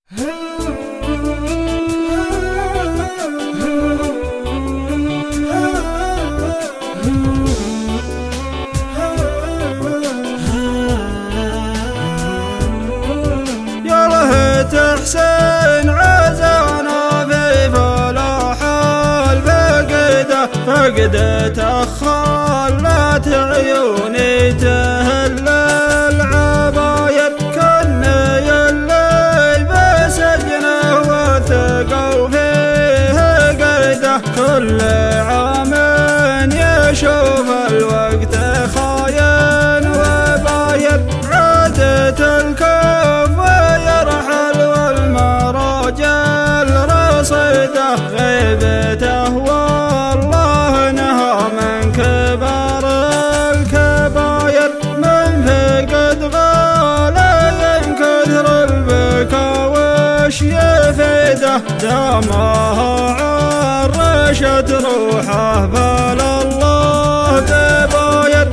حسين عزانا في فلاح الفقدة فقدته خلت عيوني تهل العباير كني الليل بسجنه وثقوا فيه قيده كل عام يشوف الوقت خاين وباير عادة الكف ويرحل والمراجل رصيده غيبته والله نهى من كبار الكباير من فقد غالي كثر البكا وش يفيده دمها عرشت روحه بل الله كباير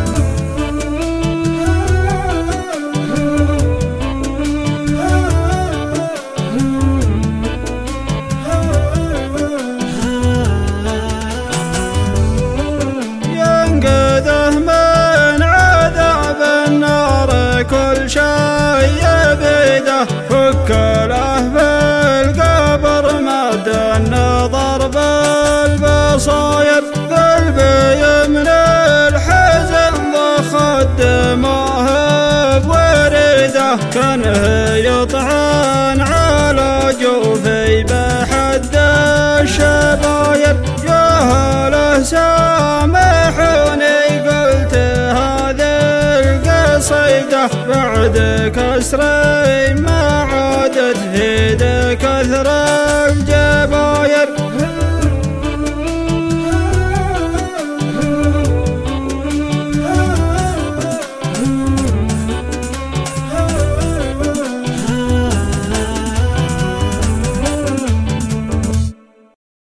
ينقذه من عذاب النار كل شيء بيده فك له في القبر مد النظر بالبصاير قلبي من الحزن ضخ دمه بوريده كانه يطعن على جوفي بحد الشباير جهله سامحوني قلت هذه القصيدة بعد كسر